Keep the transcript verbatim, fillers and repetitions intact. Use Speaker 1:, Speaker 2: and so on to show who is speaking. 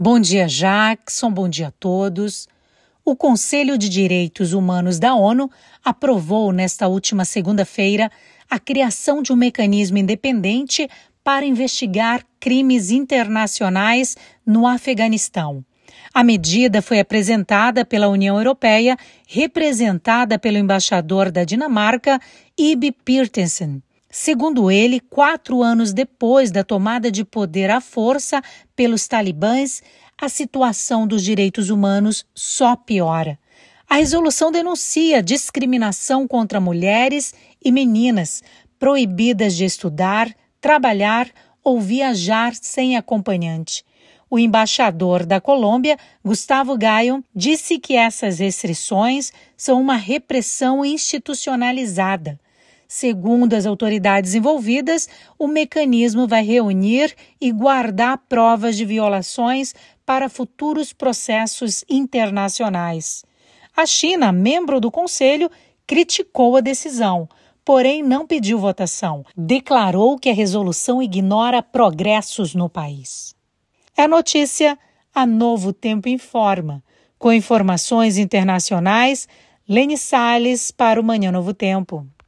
Speaker 1: Bom dia, Jackson. Bom dia a todos. O Conselho de Direitos Humanos da ONU aprovou nesta última segunda-feira a criação de um mecanismo independente para investigar crimes internacionais no Afeganistão. A medida foi apresentada pela União Europeia, representada pelo embaixador da Dinamarca, Ibe Pietersen. Segundo ele, quatro anos depois da tomada de poder à força pelos talibãs, a situação dos direitos humanos só piora. A resolução denuncia discriminação contra mulheres e meninas, proibidas de estudar, trabalhar ou viajar sem acompanhante. O embaixador da Colômbia, Gustavo Gayo, disse que essas restrições são uma repressão institucionalizada. Segundo as autoridades envolvidas, o mecanismo vai reunir e guardar provas de violações para futuros processos internacionais. A China, membro do Conselho, criticou a decisão, porém não pediu votação. Declarou que a resolução ignora progressos no país. É a notícia, a Novo Tempo informa. Com informações internacionais, Lene Salles para o Manhã Novo Tempo.